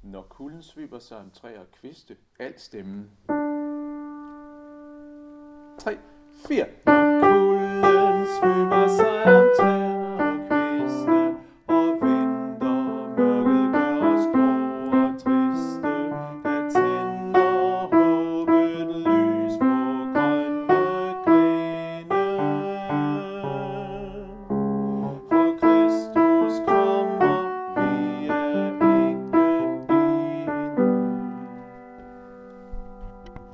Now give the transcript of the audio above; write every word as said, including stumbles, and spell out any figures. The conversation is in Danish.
Når kulden sviber sig om træer og kviste, al stemmen. tre, fire. Når